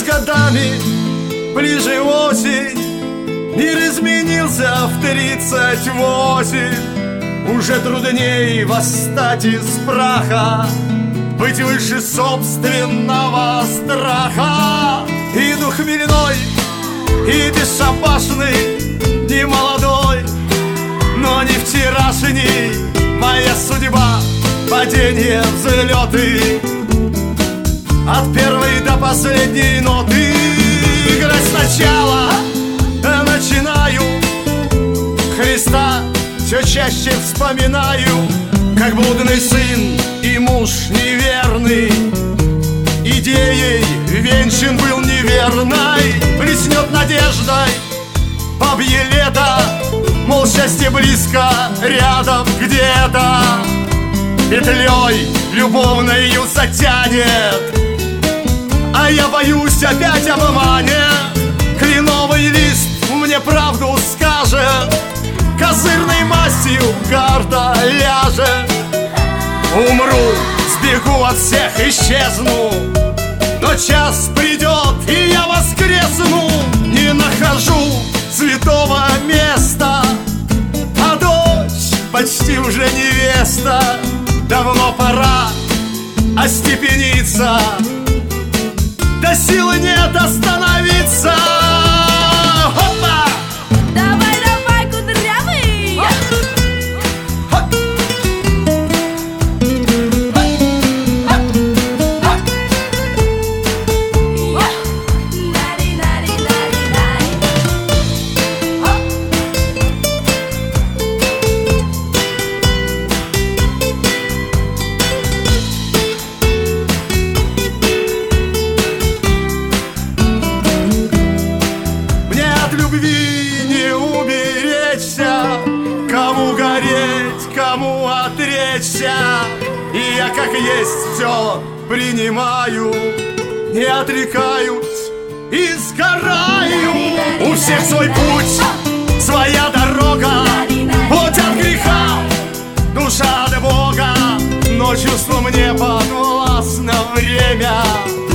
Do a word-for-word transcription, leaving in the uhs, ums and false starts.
годами ближе осень, мир изменился в тридцать восемь. Уже трудней восстать из праха, быть выше собственного страха. Иду хмельной и бесшабашный, не молодой, но не вчерашний. Моя судьба — падение, взлеты, от первой до последней ноты. Играть сначала начинаю, Христа все чаще вспоминаю, как блудный сын и муж неверный, идеей венчан был неверной. Блеснет надеждой бабье лето, мол, счастье близко, рядом где-то. Петлей любовною затянет, а я боюсь, опять обманет. Кленовый лист мне правду скажет, козырной мастью карта ляжет. Умру, сбегу от всех, исчезну, но час придет, и я воскресну. Не нахожу святого места, а дочь почти уже невеста. Давно пора остепениться, да силы нет остановиться. Хопа! Давай, давай, кудрявый! Любви не уберечься, кому гореть, кому отречься. И я как есть все принимаю, не отрекаюсь и сгораю. У всех свой путь, своя дорога, путь от греха, душа от Бога. Но чувство мне подвластно время.